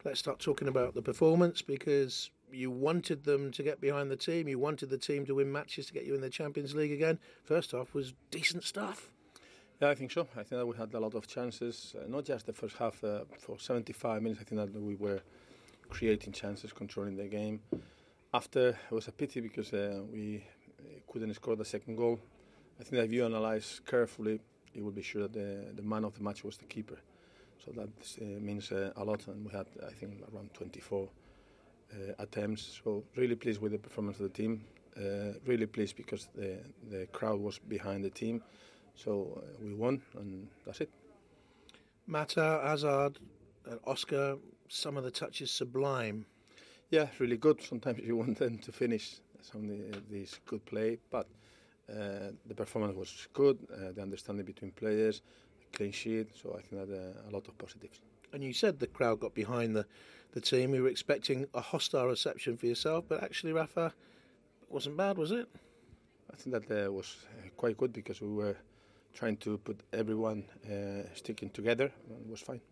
Let's start talking about the performance, because you wanted them to get behind the team. You wanted the team to win matches to get you in the Champions League again. First half was decent stuff. Yeah, I think so. I think that we had a lot of chances, not just the first half. For 75 minutes, I think that we were creating chances, controlling the game. After, it was a pity because we couldn't score the second goal. I think that if you analyse carefully, you will be sure that the man of the match was the keeper. So that means a lot, and we had, I think, around 24 attempts. So really pleased with the performance of the team. Really pleased because the crowd was behind the team. So we won, and that's it. Mata, Hazard, and Oscar, some of the touches sublime. Yeah, really good. Sometimes you want them to finish some of these good play, but the performance was good. The understanding between players, clean sheet. So I think that a lot of positives. And you said the crowd got behind the team. You were expecting a hostile reception for yourself, but actually, Rafa, it wasn't bad, was it? I think that was quite good because we were trying to put everyone sticking together, and it was fine.